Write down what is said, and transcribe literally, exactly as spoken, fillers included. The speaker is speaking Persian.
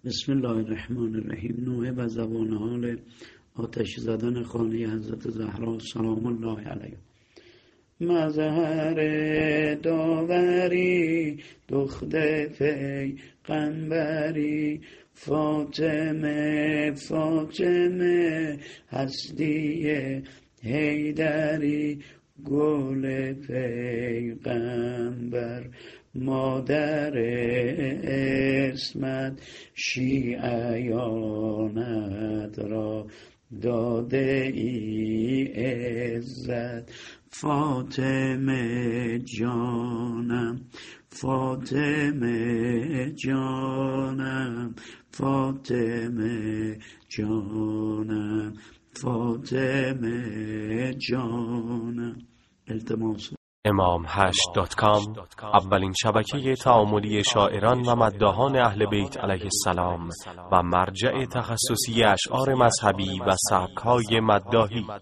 بسم الله الرحمن الرحیم. نوحه و زبان حال آتش زدن خانه حضرت زهرا سلام الله علیها. مظهر داوری دختر پیغمبری، فاطمه فاطمه هستی حیدری، گل پیغمبر مادر اسمت، شیعیانت را داده ای عزت. فاطمه جانم فاطمه جانم فاطمه جانم فاطمه جانم. التماس. امام هشت دات کام اولین شبکه تعاملی شاعران و مداحان اهل بیت علیه السلام و مرجع تخصصی اشعار مذهبی و سبک‌های مداحی.